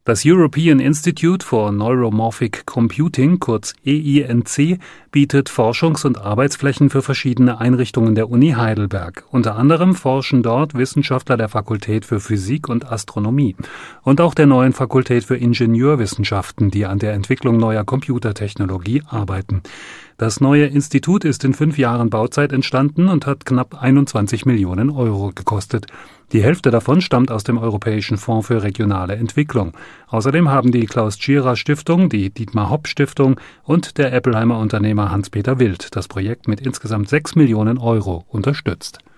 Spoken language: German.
Das European Institute for Neuromorphic Computing, kurz EINC, bietet Forschungs- und Arbeitsflächen für verschiedene Einrichtungen der Uni Heidelberg. Unter anderem forschen dort Wissenschaftler der Fakultät für Physik und Astronomie und auch der neuen Fakultät für Ingenieurwissenschaften, die an der Entwicklung neuer Computertechnologie arbeiten. Das neue Institut ist in 5 Jahren Bauzeit entstanden und hat knapp 21 Millionen Euro gekostet. Die Hälfte davon stammt aus dem Europäischen Fonds für regionale Entwicklung. Außerdem haben die Klaus-Tschira-Stiftung, die Dietmar-Hopp-Stiftung und der Eppelheimer Unternehmer Hans-Peter Wild das Projekt mit insgesamt 6 Millionen Euro unterstützt.